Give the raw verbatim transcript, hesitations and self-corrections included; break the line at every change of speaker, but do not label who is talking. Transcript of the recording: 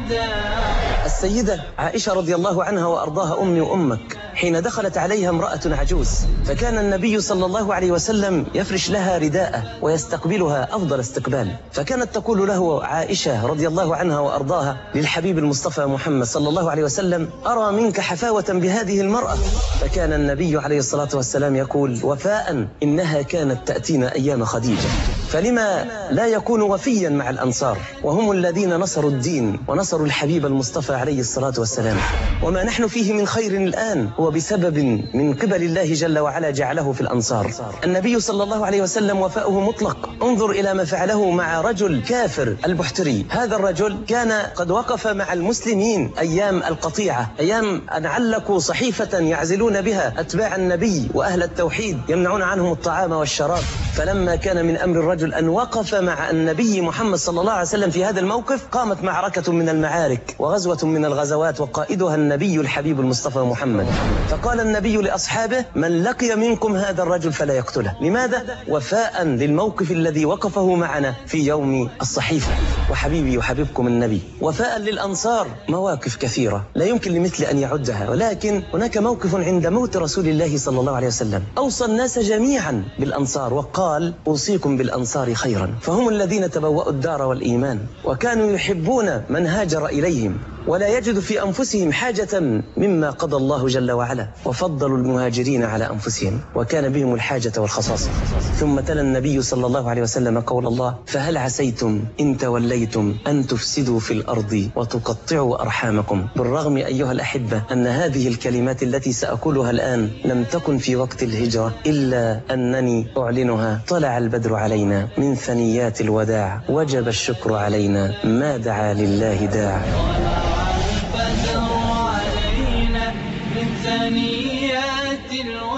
السيدة عائشة رضي الله عنها وأرضاها أمي وأمك حين دخلت عليها امرأة عجوز، فكان النبي صلى الله عليه وسلم يفرش لها رداءه ويستقبلها أفضل استقبال، فكانت تقول له عائشة رضي الله عنها وأرضاها للحبيب المصطفى محمد صلى الله عليه وسلم: أرى منك حفاوة بهذه المرأة. فكان النبي عليه الصلاة والسلام يقول: وفاء إنها كانت تأتينا أيام خديجة. فلما لا يكون وفيا مع الأنصار وهم الذين نصروا الدين ونصروا الحبيب المصطفى عليه الصلاة والسلام؟ وما نحن فيه من خير الآن هو بسبب من قبل الله جل وعلا جعله في الأنصار. النبي صلى الله عليه وسلم وفاؤه مطلق. انظر إلى ما فعله مع رجل كافر البحتري. هذا الرجل كان قد وقف مع المسلمين أيام القطيعة، أيام أن علقوا صحيفة يعزلون بها أتباع النبي وأهل التوحيد، يمنعون عنهم الطعام والشراب. فلما كان من أمر الرجل أن وقف مع النبي محمد صلى الله عليه وسلم في هذا الموقف، قامت معركة من المعارك وغزوة من الغزوات وقائدها النبي الحبيب المصطفى محمد. فقال النبي لأصحابه: من لقي منكم هذا الرجل فلا يقتله. لماذا؟ وفاء للموقف الذي وقفه معنا في يوم الصحيفة. وحبيبي وحبيبكم النبي، وفاء للأنصار مواقف كثيرة لا يمكن لمثل أن يعدها، ولكن هناك موقف عند موت رسول الله صلى الله عليه وسلم أوصى الناس جميعا بالأنصار وقال: أوصيكم بالأنصار خيرا، فهم الذين تبوأوا الدار والإيمان وكانوا يحبون من هاجر إليهم ولا يجد في أنفسهم حاجة مما قضى الله جل وعلا، وفضلوا المهاجرين على أنفسهم وكان بهم الحاجة والخصاصة. ثم تلا النبي صلى الله عليه وسلم قول الله: فهل عسيتم إن توليتم أن تفسدوا في الأرض وتقطعوا أرحامكم. بالرغم أيها الأحبة أن هذه الكلمات التي سأقولها الآن لم تكن في وقت الهجرة، إلا أنني أعلنها: طلع البدر علينا من ثنيات الوداع، وجب الشكر علينا ما دعا لله داع.
ثنيات الوداع.